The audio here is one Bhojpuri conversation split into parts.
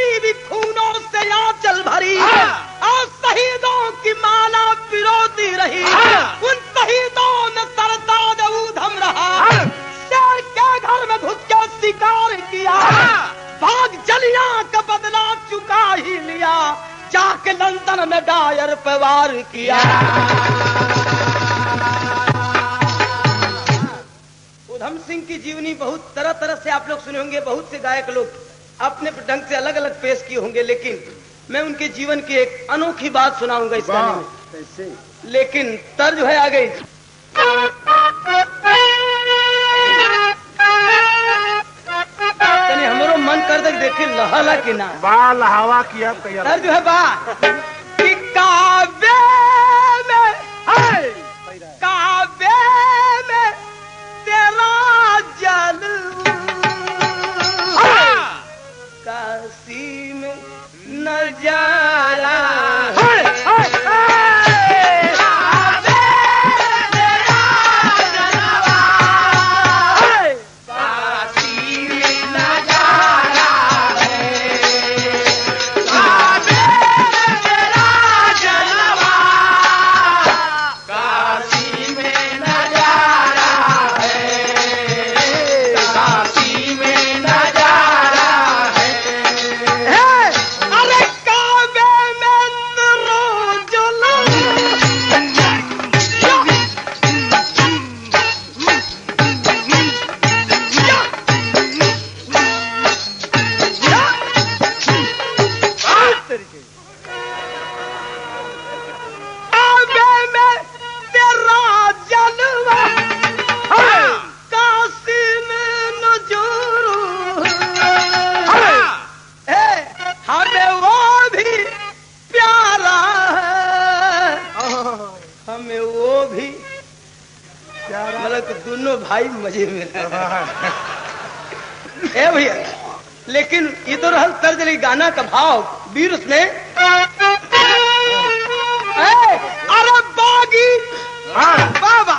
अभी भी खूनों से आंचल भरी और शहीदों की माला पिरोती रही। उन शहीदों ने सरदाद ऊधम रहा, शेर के घर में घुस के शिकार किया, भाग जलियां का बदला चुका ही लिया, जाके लंदन में डायर पे वार किया। उधम सिंह की जीवनी बहुत तरह तरह से आप लोग सुने होंगे, बहुत से गायक लोग अपने ढंग से अलग अलग पेश किए होंगे, लेकिन मैं उनके जीवन की एक अनोखी बात सुनाऊंगा इस गाने में। कैसे? लेकिन तर्ज है आ गई। हमरो मन कर दे देखे लहला कि ना बा लहावा किया तैयार। तर्ज है बा कि काबे में काबे में तेरा जलवा, काशी में नजारा दोनों भाई मजे में ए भैया। लेकिन ये तो रहल तर्ज गाना का भाव वीर उसने अरे बागी बाबा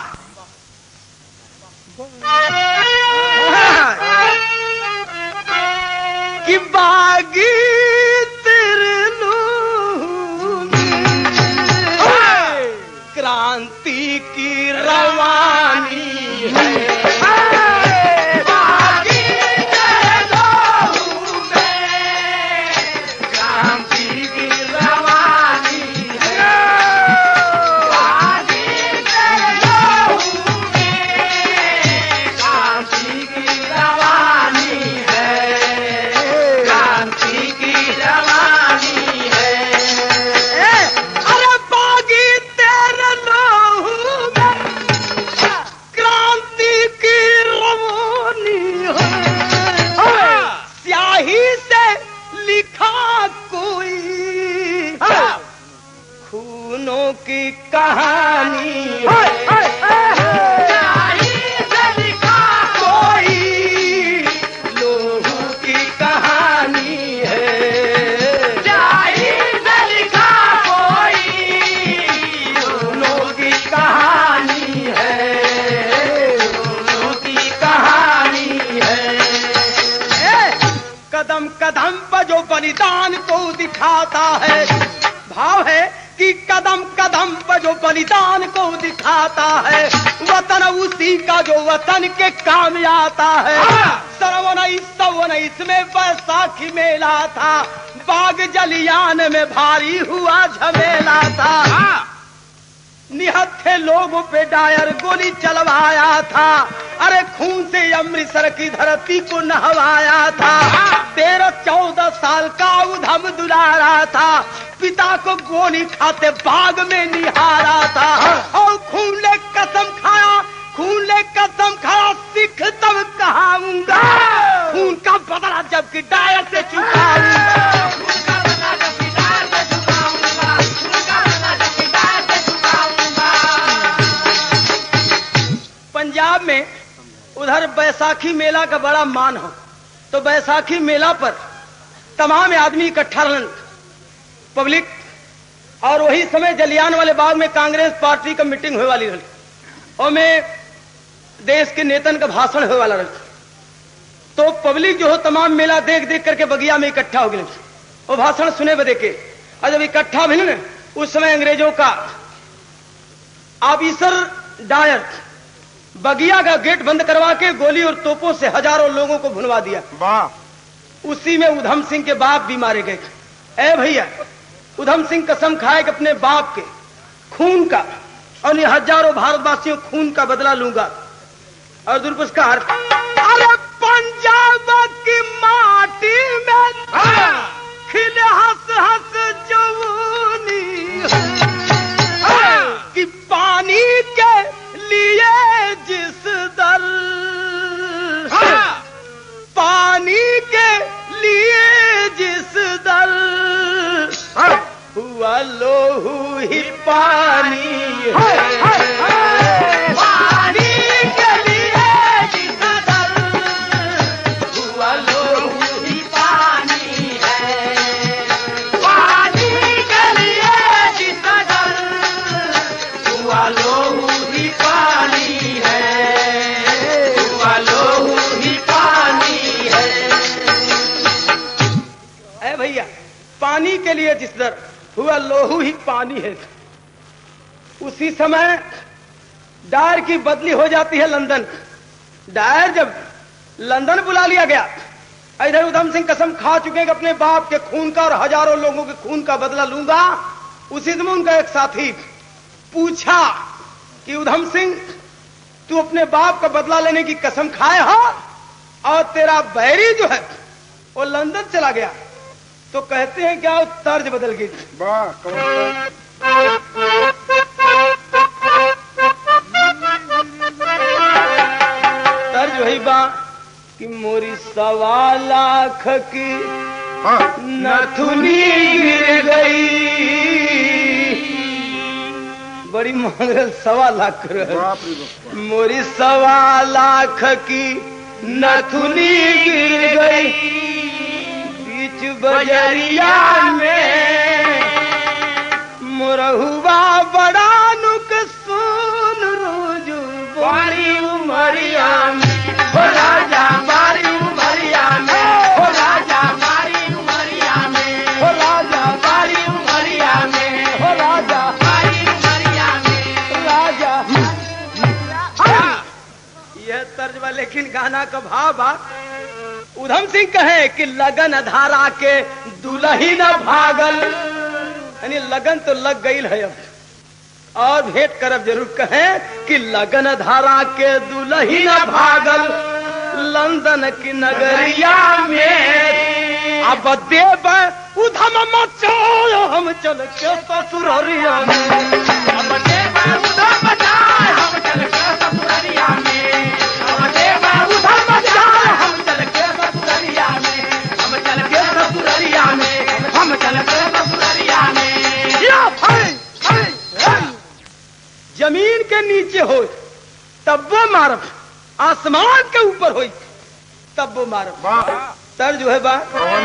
कि बागी क्रांति की रवानी है, बागी तेरे लहू में क्रांति की रवानी है, बागी तेरे लहू में क्रांति की रवानी है, क्रांति की रवानी है। अरे बागी की कहानी लिखा कोई लोगों की कहानी है, लिखा कोई लोगों की कहानी है, लोगों की कहानी है। कदम कदम पर जो बलिदान को दिखाता है, भाव है कि कदम कदम पर जो बलिदान को दिखाता है, वतन उसी का जो वतन के काम आता है। 1919 में बैसाखी मेला था, बाग जलियान में भारी हुआ झमेला था, निहत्थे लोगों पे डायर गोली चलवाया था, अरे खून से अमृतसर की धरती को नहवाया था। 13-14 साल का उधम दुलारा था, पिता को गोली खाते बाग में निहारा था, और खून ले कसम खाया, खून ले कसम खाया, सिख तब कहाऊंगा, खून का बदला जबकि डायर से चुकाऊंगा। पंजाब में उधर बैसाखी मेला का बड़ा मान हो, तो बैसाखी मेला पर तमाम आदमी इकट्ठा रहन पब्लिक, और वही समय जलियान वाले बाग में कांग्रेस पार्टी का मीटिंग होने वाली रही, और में देश के नेतन का भाषण होने वाला रही। तो पब्लिक जो हो तमाम मेला देख देख करके बगिया में इकट्ठा हो गई। वो भाषण सुने बदे के। और जब इकट्ठा भी न उस समय अंग्रेजों का ऑफिसर डायर बगिया का गेट बंद करवा के गोली और तोपों से हजारों लोगों को भुनवा दिया। वाह। उसी में उधम सिंह के बाप भी मारे गए। ए भैया, उधम सिंह कसम खाए कि अपने बाप के खून का और ये हजारों भारतवासियों खून का बदला लूंगा। और दुर्पुरस्कार, अरे पंजाब की माटी में खिले हंस हंस जवानी कि पानी के लिए जिस दर पानी के लिए जिस दर हुआ लोहू ही पानी है। पानी के लिए जिस दर हुआ लोहू ही पानी है। पानी के लिए जिस दर हुआ लोहू ही पानी है। हुआ लोहू ही पानी है। ए भैया, पानी के लिए जिस दर हुआ लोहू ही पानी है। उसी समय डायर की बदली हो जाती है लंदन। डायर जब लंदन बुला लिया गया, इधर उधम सिंह कसम खा चुके हैं कि अपने बाप के खून का और हजारों लोगों के खून का बदला लूंगा। उसी समय उनका एक साथी पूछा कि उधम सिंह, तू अपने बाप का बदला लेने की कसम खाए हो और तेरा बैरी जो है वो लंदन चला गया, तो कहते हैं क्या वो तर्ज बदल गई। वाह। तर्ज वही बा कि मोरी 1.25 लाख की नथुनी गिर गई। बड़ी महंग 1.25 लाख मोरी 1.25 लाख की नथुनी गिर गई। बजरिया में मुरहुआ बड़ा नुकसान रोजू बारी उमरिया में हो राजा बारी उमरिया में हो राजा बारी उमरिया में हो राजा बारी उमरिया में हो राजा बारी उमरिया में राजा। यह तर्ज बा, लेकिन गाना का भाव बा। उधम सिंह कहे कि लगन धारा के दुलही न भागल, यानी लगन तो लग गई है अब, और भेंट करब जरूर। कहे कि लगन धारा के दुलही न भागल लंदन की नगरिया में। अब देव उधम मचाओ हम चल के ससुररिया में। अब देव उधम मचाओ हम चल के ससुररिया में। अब देव उधम मचाओ हम चल के ससुररिया में। हम चल के ससुररिया में। हम चल के ससुररिया में। या भाई जमीन के नीचे हो तब वो मारब, आसमान के ऊपर हो तब वो मारब। तर्ज जो है बा,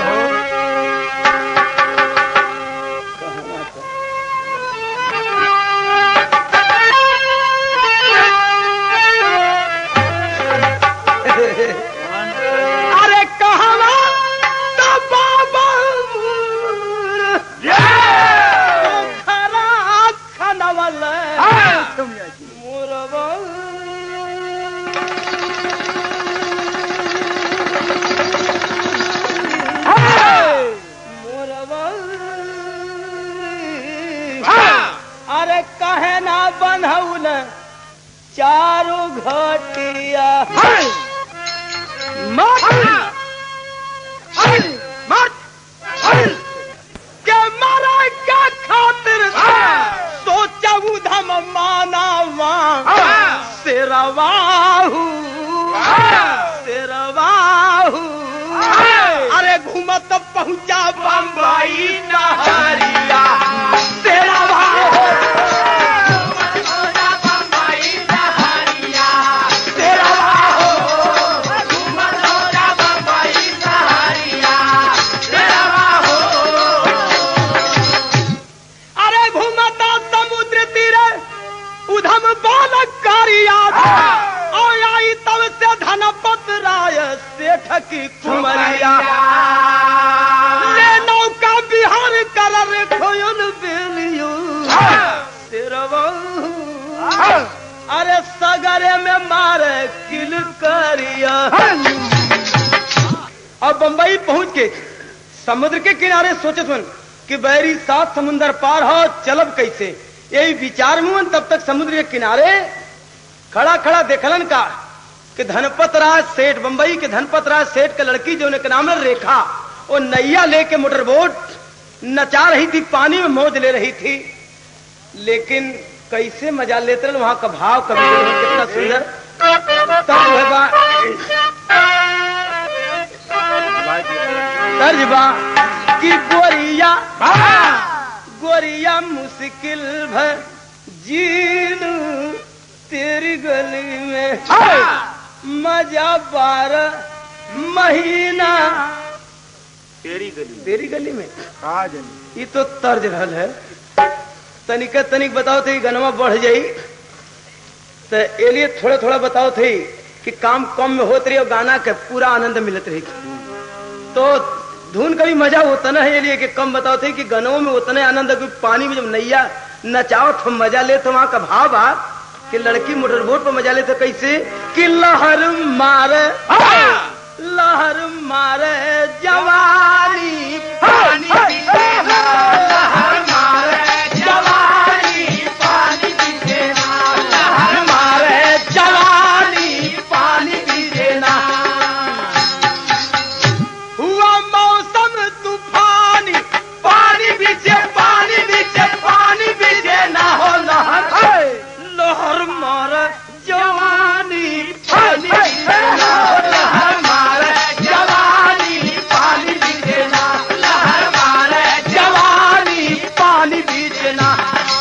अरे कहवा तब बाबा खरा खनवल मुरबा अरे कहे ना बनौल चारों घटिया के मारा क्या खातिर सोचा उधम मानावा शेरवाहू शेरवाहू। अरे घूमत पहुंचा बम्बई नहरिया शेरवाहू। उधम बालक कारिया और आई तब से धनपत राय सेठ की कुमरिया ले नौका सगरे में मारे किल करिया। अब बंबई पहुंच के समुद्र के किनारे सोचे सुन कि बैरी 7 समुंदर पार हो, चलब कैसे, यही विचार में तब तक समुद्र के किनारे खड़ा खड़ा देखलन का कि धनपत राज सेठ, बंबई के धनपत राज सेठ के लड़की जो उनके नाम है रेखा, वो नैया लेके मोटर बोट नचा रही थी, पानी में मौज ले रही थी। लेकिन कैसे मजा लेते रहे, वहां का भाव कभी कितना सुंदर। तर्जबा की गोरिया गोरिया मुश्किल भर जीन तेरी गली में मजा 12 महीना तेरी गली में। ये तो तर्ज रहल है, तनिक बताओ थे गनमा बढ़ जाई तो ये लिए थोड़ा थोड़ा बताओ थे कि काम कम में होत रही और गाना के पूरा आनंद मिलत रही। तो धुन का भी मजा उतना है, ये लिए कि कम बताओ थे कि गनों में उतना आनंद है कि पानी में जब नैया नचाओ तो मजा ले, तो वहां का भाव आ कि लड़की मोटरबोट पर मजा ले तो कैसे कि लहर मारे जवानी पानी लहर मारे जवानी पानी पीछेना, लहर मारे जवानी पानी पीछेना। हुआ मौसम तूफानी पानी पीछे पानी पीछे पानी पीछे ना हो लहर मारे जवानी पानी पीछेना, लहर मारे जवानी पानी पीछेना, लहर मारे जवानी पानी पीछेना।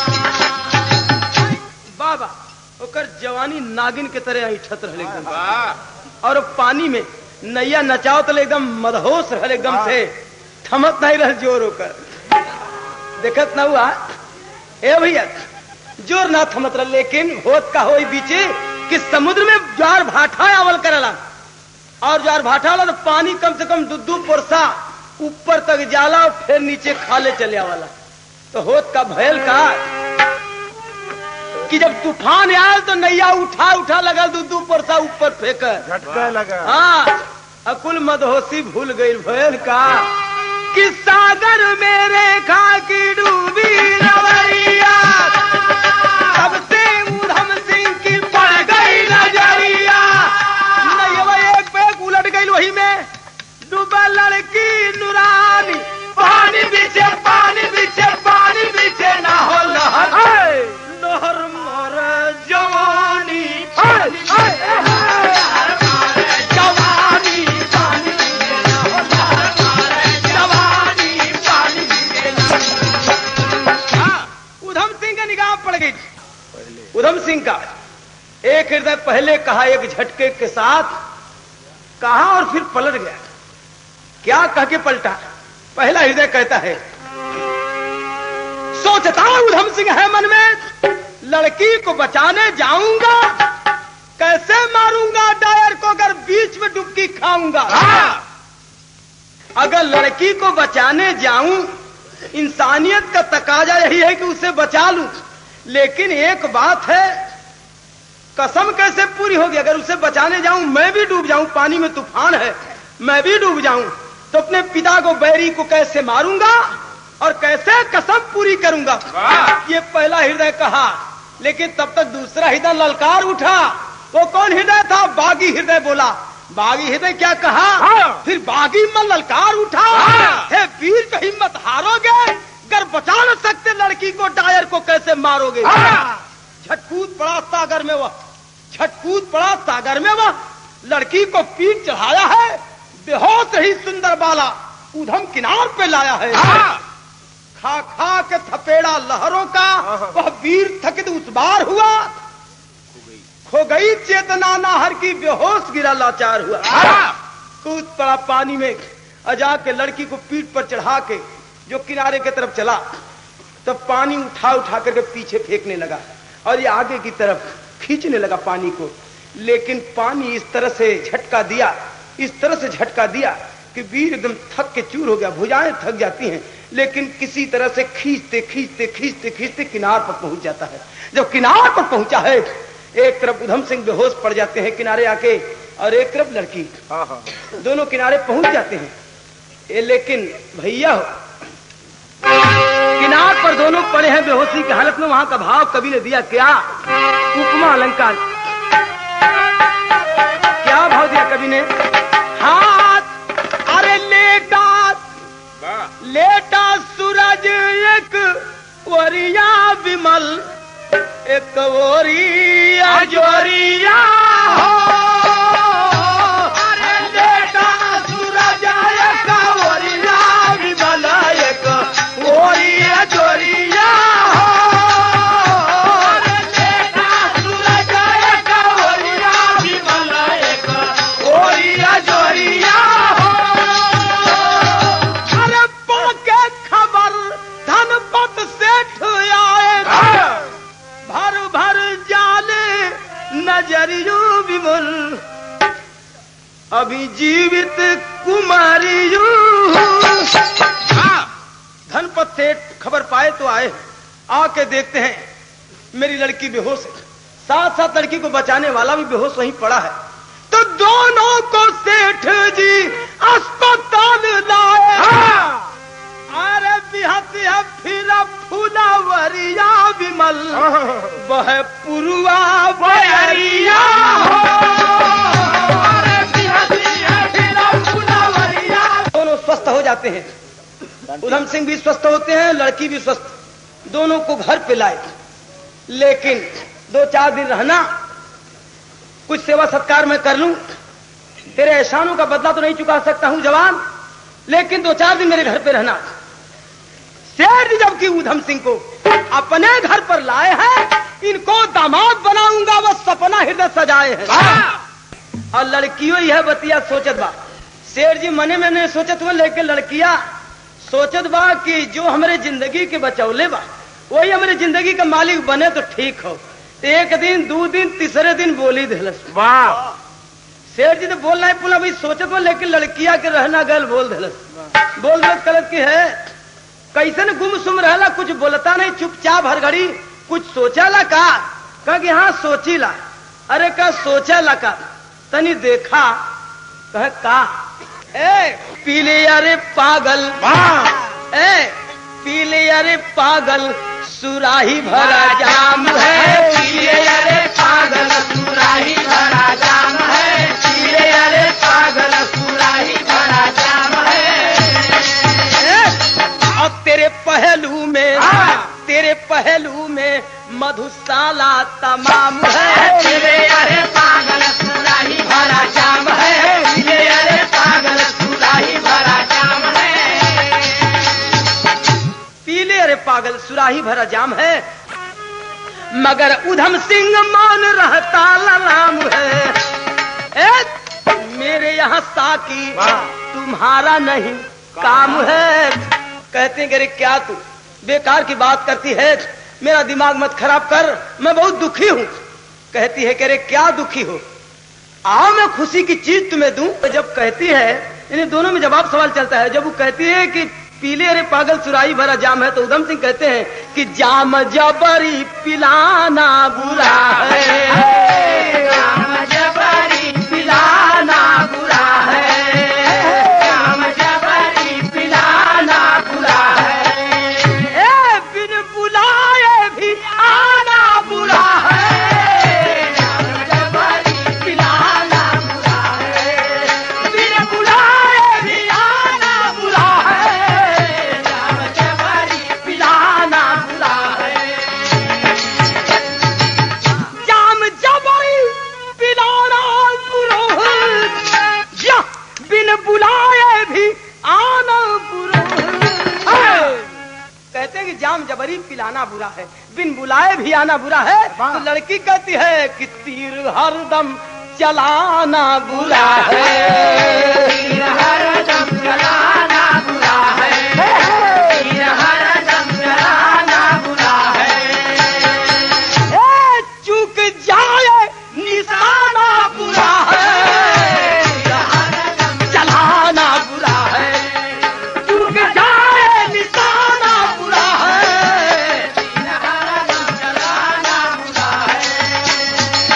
बाबा ओकर जवानी नागिन के तरह ऐठत रहल एकदम, और पानी में नैया नचाओ तो एकदम मदहोश रहल, एकदम से थमत नहीं रह जोर होकर देखत ना हुआ ए भैया जोर ना थमत रह। लेकिन होत का होई बीचे कि समुद्र में ज्वार भाटा आवल करला, और ज्वार भाटा वाला तो पानी कम से कम 2 पोरसा ऊपर तक जाला और फिर नीचे खाले चले आवाला। तो होत का भयल का कि जब तूफान आयल तो नैया उठा उठा लगा 2 पोरसा ऊपर फेंक झटका लगा। हाँ अकुल मदहोशी भूल गई भयल का कि सागर में रेखा की डूबी रवैया, सबसे उधम सिंह की पड़ गई नजरिया। नैया एक पैक उलट गई वही में डूबा लड़की नुरानी, पानी पीछे ना हो लहर लहर मारे जवानी उधम सिंह का एक हृदय पहले कहा एक झटके के साथ कहा और फिर पलट गया। क्या कह के पलटा? पहला हृदय कहता है सोचता उधम सिंह है मन में लड़की को बचाने जाऊंगा, कैसे मारूंगा डायर को अगर बीच में डुबकी खाऊंगा। अगर लड़की को बचाने जाऊं इंसानियत का तकाजा यही है कि उसे बचा लूं, लेकिन एक बात है कसम कैसे पूरी होगी, अगर उसे बचाने जाऊं मैं भी डूब जाऊं, पानी में तूफान है मैं भी डूब जाऊं तो अपने पिता को बैरी को कैसे मारूंगा और कैसे कसम पूरी करूंगा। ये पहला हृदय कहा, लेकिन तब तक दूसरा हृदय ललकार उठा। वो कौन हृदय था? बागी हृदय बोला। बागी हृदय क्या कहा? फिर बागी मन ललकार उठा, हे वीर का हिम्मत हारोगे, अगर बचा न सकते लड़की को डायर को कैसे मारोगे। झटकूद पड़ा सागर में वह, झटकूद पड़ा सागर में वह, लड़की को पीठ चढ़ाया है, बेहोश रही सुंदर बाला उधम किनार पे लाया है। खा खा के थपेड़ा लहरों का वह वीर थकित उस बार हुआ, खो गई चेतना नाहर की, बेहोश गिरा लाचार हुआ। कूद पड़ा पानी में, अजा के लड़की को पीठ पर चढ़ा के जो किनारे की तरफ चला तो पानी उठा उठा करके पीछे फेंकने लगा और ये आगे की तरफ खींचने लगा पानी को। लेकिन पानी इस तरह से झटका दिया, इस तरह से झटका दिया कि वीर एकदम थक के चूर हो गया, भुजाएं थक जाती हैं, लेकिन किसी तरह से खींचते खींचते खींचते खींचते किनार पर पहुंच जाता है। जब किनार पर पहुंचा है एक तरफ उधम सिंह बेहोश पड़ जाते हैं किनारे आके, और एक तरफ लड़की। दोनों किनारे पहुंच जाते हैं। लेकिन भैया किनार पर दोनों पड़े हैं बेहोशी की हालत में। वहां का भाव कवि ने दिया क्या? उपमा अलंकार। क्या भाव दिया कवि ने? हाथ अरे लेटा लेटा सूरज एक वरिया विमल, एक वरिया जोरिया हो। अरे लेटा सूरज एक वरिया विमल, एक वरिया जोरिया हो। अरे लेटा सूरज एक वरिया विमल, एक वरिया जोरिया हो। अरे पाके खबर धनपत सेठ आए, भर भर जाले नजरियो विमल, अभी जीवित कुमारियो। धनपत सेठ खबर पाए तो आए, आके देखते हैं मेरी लड़की बेहोश है, साथ साथ लड़की को बचाने वाला भी बेहोश वहीं पड़ा है। तो दोनों को सेठ जी अस्पताल लाए। अरे बिहतिया फिर फुलवरिया विमल, वह पुरुआ बयरिया हो। अरे बिहतिया फिर फुलवरिया। दोनों स्वस्थ हो जाते हैं। उधम सिंह भी स्वस्थ होते हैं, लड़की भी स्वस्थ। दोनों को घर पे लाए, लेकिन 2-4 दिन रहना, कुछ सेवा सत्कार मैं कर लूं, तेरे एहसानों का बदला तो नहीं चुका सकता हूं जवान, लेकिन 2-4 दिन मेरे घर पे रहना। सेठ जबकि उधम सिंह को अपने घर पर लाए हैं, इनको दामाद बनाऊंगा, वह सपना हृदय सजाए हैं। और लड़कियों यह बतिया सोचत बा। सेठ जी मने में नहीं सोचत हुआ, लेकिन लड़कियां सोचत बा कि जो हमारे जिंदगी के बचौले बा वही हमारे जिंदगी का मालिक बने तो ठीक हो। एक दिन 2 दिन 3रे दिन बोली दिलस। वाह! सेठ जी तो बोल रहे पुला भाई सोचत बा, लेकिन लड़किया के रहना गल बोल दिलस। बोल दिलस कलत की है कैसे न गुमसुम रहला, कुछ बोलता नहीं, चुपचाप हर घड़ी कुछ सोचाला का कि हाँ सोचीला। अरे का सोचाला का तनी देखा कह का ए पीले अरे पागल, ए पीले अरे पागल सुराही भरा जाम है। पीले अरे पागल सुराही भरा जाम है। पीले अरे पागल सुराही भरा जाम है। और तेरे पहलू में मधुशाला तमाम है। पीले अरे पागल सुराही भरा जाम है। पीले अरे पागल सुराही भरा जाम है। पीले अरे पागल सुराही भरा जाम है, मगर उधम सिंह मौन रहता ललाम है। मेरे यहाँ साकी तुम्हारा नहीं काम है। कहते हैं अरे क्या तू बेकार की बात करती है, मेरा दिमाग मत खराब कर, मैं बहुत दुखी हूँ। कहती है कि अरे क्या दुखी हो, आओ मैं खुशी की चीज तुम्हें दूं। जब कहती है, इन दोनों में जवाब सवाल चलता है। जब वो कहती है कि पीले अरे पागल सुराही भरा जाम है, तो उधम सिंह कहते हैं कि जाम जबरी पिलाना बुरा है। जाम जबरी पिलाना बुरा है। जाम जबरी पिलाना बुरा है। बिन बुलाए भी आना बुरा है। जाम जबरी पिलाना बुरा है। बिन बुलाए भी आना बुरा है। जाम जबरी पिलाना बुरा है। जाम जबरी पिलाना बुरा है। या बिन बुलाए भी आना बुरा है। कहते हैं कि जाम जबरी पिलाना बुरा है, बिन बुलाए भी आना बुरा है। तो लड़की कहती है कि तीर हरदम चलाना बुरा है। तीर हरदम चलाना बुरा है। तीर हरदम चलाना बुरा है। चूक जाए निशाना बुरा है। तीर हरदम चलाना बुरा है। चूक जाए निशाना बुरा है। तीर हरदम चलाना बुरा है।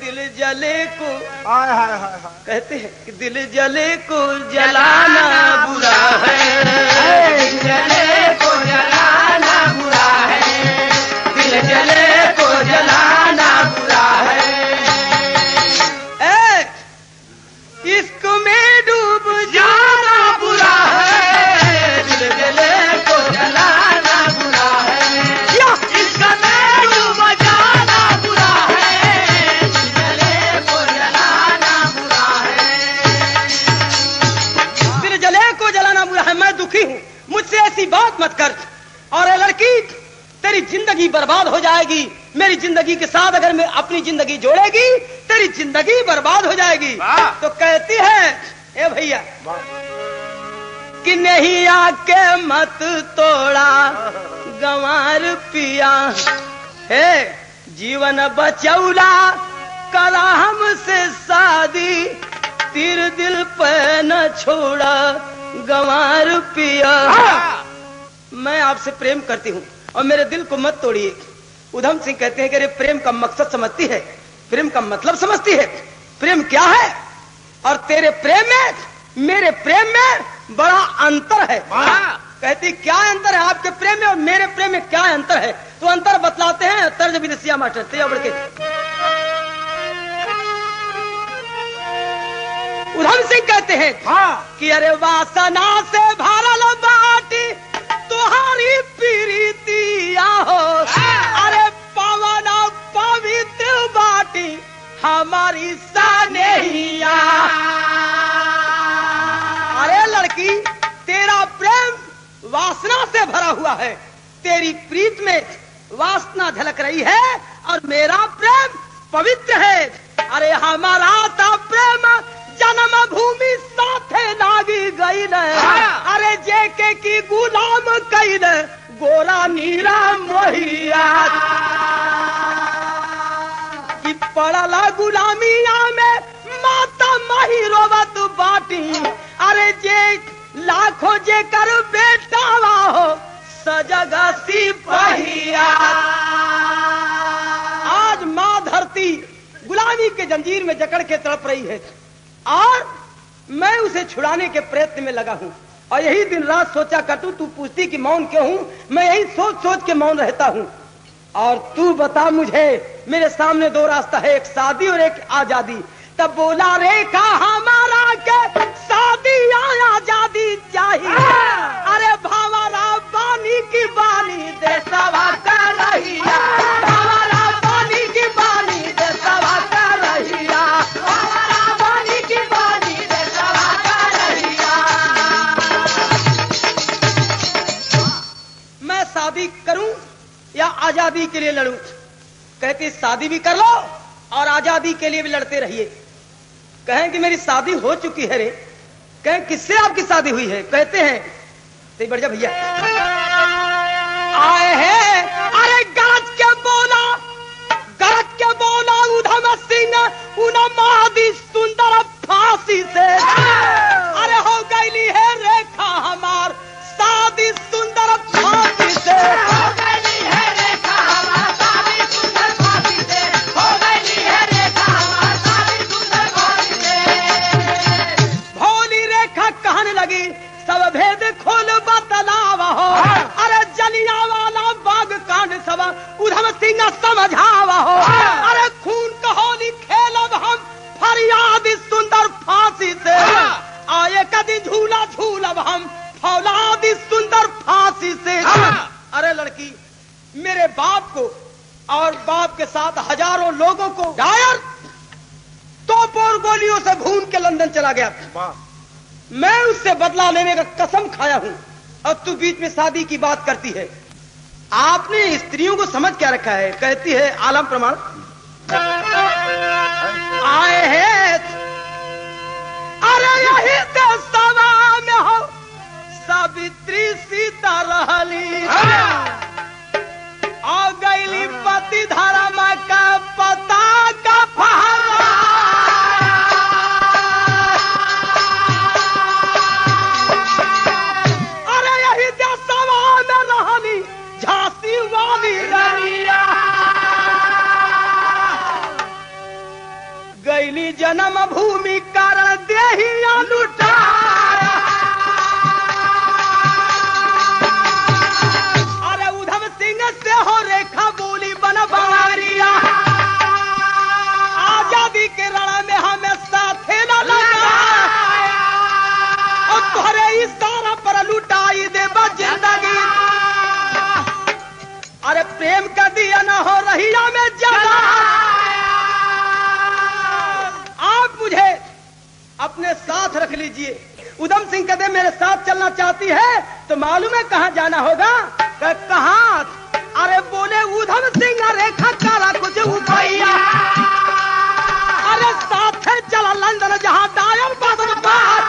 दिल जले को हाय हाय हाय हाय। कहते हैं कि दिल जले को जलाना बुरा है, दिल जले को जलाना बुरा है, दिल जले को जलाना बुरा है। इश्क में डूब जाना बुरा है, दिल जले को जलाना बुरा है। इश्क में डूब जाना बुरा है, दिल जले को जलाना बुरा है। दिल जले को जलाना बुरा है। मैं दुखी हूँ, मुझसे ऐसी बात मत कर। और ए लड़की, तेरी जिंदगी बर्बाद हो जाएगी। मेरी जिंदगी के साथ अगर मैं अपनी जिंदगी जोड़ेगी, तेरी जिंदगी बर्बाद हो जाएगी। तो कहती है ए भैया कि नहीं आके मत तोड़ा गंवार पिया है, जीवन बचौला करा हमसे शादी, तीर दिल पे न छोड़ा गंवार पिया। मैं आपसे प्रेम करती हूँ और मेरे दिल को मत तोड़िए। उधम सिंह कहते हैं कि अरे प्रेम का मकसद समझती है, प्रेम का मतलब समझती है, प्रेम क्या है? और तेरे प्रेम में मेरे प्रेम में बड़ा अंतर है। कहती क्या अंतर है आपके प्रेम में और मेरे प्रेम में क्या अंतर है? तो अंतर बतलाते हैं तर्ज विदेशिया मास्टर ते बढ़ के। उधम सिंह कहते हैं कि अरे वासना से भरल बाटी तुम्हारी प्रीतिया हो, अरे पवन पवित्र बाटी हमारी सनेहिया। अरे लड़की, तेरा प्रेम वासना से भरा हुआ है, तेरी प्रीत में वासना झलक रही है और मेरा प्रेम पवित्र है। अरे हमारा था प्रेम जन्म भूमि साथे लागी गई न, अरे जेके की गुलाम कई न गोरा नीरा मोहिया कि पड़ला गुलामिया में माता मही रोवत बाटी, अरे जे लाखों जे कर बेटावा हो सजगा सिपहिया। आज माँ धरती गुलामी के जंजीर में जकड़ के तड़प रही है और मैं उसे छुड़ाने के प्रयत्न में लगा हूं। और यही दिन रात सोचा करतू, तू पूछती कि मौन क्यों हूं, मैं यही सोच सोच के मौन रहता हूं। और तू बता मुझे, मेरे सामने दो रास्ता है, एक शादी और एक आजादी। तब बोला रेखा हमारा के शादी या आजादी चाहिए, अरे भावरा बानी की बानी देशवा कर रहिया, भावरा बानी की बानी देशवा कर रहिया, भावरा बानी की बानी देशवा कर रहिया। मैं शादी करूं या आजादी के लिए लड़ूं? कहती शादी भी कर लो और आजादी के लिए भी लड़ते रहिए। कहें कि मेरी शादी हो चुकी है रे। कहें किससे आपकी शादी हुई है? कहते हैं सही बढ़ जा भैया आए हैं, अरे गरज के बोला उधम सिंह उन मादी सुंदर फांसी से, अरे हो गई है रेखा हमार शादी सुंदर फांसी से, हो गई है रेखा हमार शादी सुंदर फांसी से, हो गई है रेखा हमार शादी सुंदर फांसी से। भोली रेखा कहने लगी सब भेद खोल बतलावा हो, अरे जलियांवाला बाग कांड सब उधम सिंह समझावा हो, अरे खून कहोली खेलब हम फरियाद सुंदर फांसी से, आए कदी झूला झूलब हम फौलाद सुंदर फांसी से। अरे लड़की, मेरे बाप को और बाप के साथ हजारों लोगों को डायर तोपोर गोलियों से भून के लंदन चला गया। मैं उससे बदला लेने का कसम खाया हूं और तू बीच में शादी की बात करती है। आपने स्त्रियों को समझ क्या रखा है? कहती है आलम प्रमाण आए हैं, अरे यही सभा में हो सावित्री सीता रहली, आ गईली पति धर्म का पता का फहरा, अरे यही सभा में रहली झांसी वाली रनिया। जन्म भूमि कारण देहिया लुटाया। अरे उधम सिंह से हो रेखा बोली बनवारिया, आजादी के रण में हमें साथे न लगा, और तुम्हारे इशारा पर लुटाई दे जिंदगी। अरे प्रेम का दिया न हो रहिया में जला, आप मुझे अपने साथ रख लीजिए। उधम सिंह कहते मेरे साथ चलना चाहती है तो मालूम है कहाँ जाना होगा? कहाँ? अरे बोले उधम सिंह रेखा काला कुछ उपाया, अरे साथ चला लंदन जहाँ डायर बदन पार।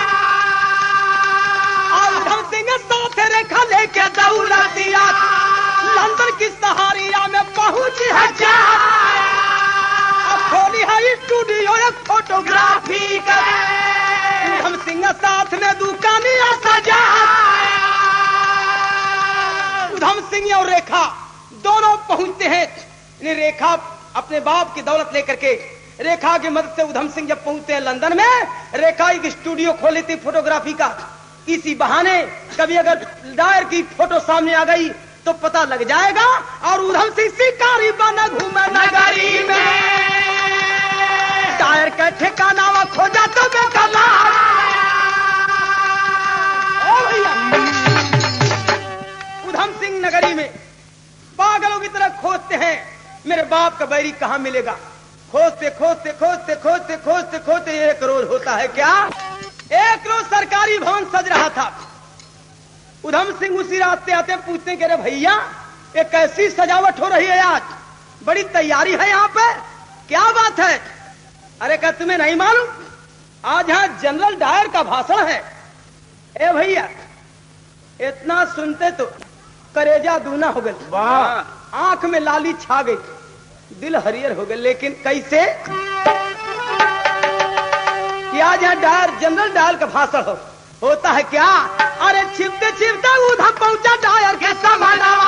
और उधम सिंह साथ रेखा लेके दौलतिया लंदन की सहारिया में पहुंची है जा, खोली है स्टूडियो फोटोग्राफी का। उधम सिंह साथ में दुकानिया सजा, उधम सिंह और रेखा दोनों पहुंचते हैं। रेखा अपने बाप की दौलत लेकर के, रेखा की मदद से उधम सिंह जब पहुंचते हैं लंदन में, रेखा एक स्टूडियो खोली थी फोटोग्राफी का। इसी बहाने कभी अगर डायर की फोटो सामने आ गई तो पता लग जाएगा, और उधम सिंह शिकारी बना घूमे नगरी में। डायर का ठिकाना वो खोजा तो बेकला। उधम सिंह नगरी में पागलों की तरह खोजते हैं मेरे बाप का बैरी कहाँ मिलेगा। खोजते खोजते खोजते खोजते खोजते खोजते एक रोज होता है क्या, एक रोज सरकारी भवन सज रहा था। उधम सिंह उसी रास्ते आते पूछते हैं कि अरे भैया ये कैसी सजावट हो रही है, आज बड़ी तैयारी है यहाँ पे, क्या बात है? अरे क्या तुम्हें नहीं मालूम आज यहाँ जनरल डायर का भाषण है? ए भैया इतना सुनते तो करेजा दूना हो गया, आंख में लाली छा गई, दिल हरियर हो गया। लेकिन कैसे कि आज यहाँ डायर जनरल डायर का भाषण होता है क्या? अरे छिपते छिपते उधर पहुंचा डायर के समानावा।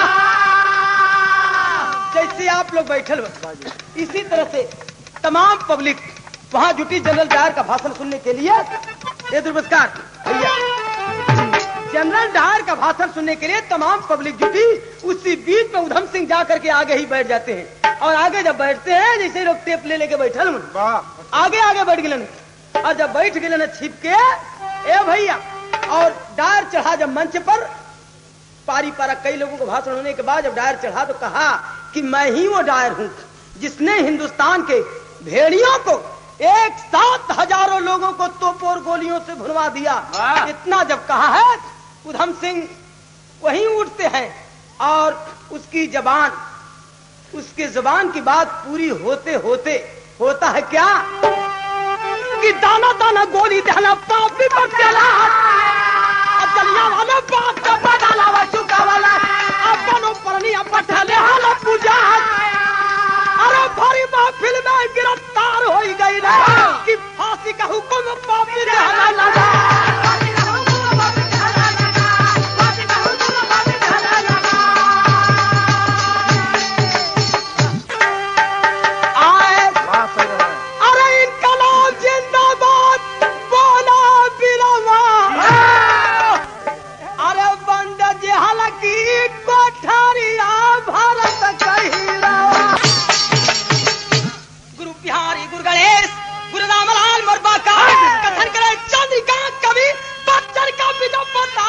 जैसे आप लोग बैठल इसी तरह से तमाम पब्लिक वहां जुटी जनरल डायर का भाषण सुनने के लिए। ये नमस्कार भैया, जनरल डायर का भाषण सुनने के लिए तमाम पब्लिक जुटी। उसी बीच में उधम सिंह जाकर के आगे ही बैठ जाते हैं, और आगे जब बैठते हैं जैसे लोग टेप ले लेके बैठल आगे आगे बैठ गए, और जब बैठ गए ना छिप के ए भैया, और डायर चढ़ा जब मंच पर, पारी पारा कई लोगों को भाषण होने के बाद जब डायर चढ़ा तो कहा कि मैं ही वो डायर हूं जिसने हिंदुस्तान के भेड़ियों को एक साथ हजारों लोगों को तोपों और गोलियों से भुनवा दिया। इतना जब कहा है उधम सिंह वहीं उठते हैं, और उसकी जबान की बात पूरी होते होते होता है क्या कि दाना दाना गोली देना पापी पर चला, चलिया वाला बात का बदला वा चुका वाला अपनों परनिया पठले हाल पूजा। अरे भरी महफिल में गिरफ्तार हो गई ना कि फांसी का हुक्म पापी देना लगा। कथन करे चंद्रिका कवि बच्चन का विजय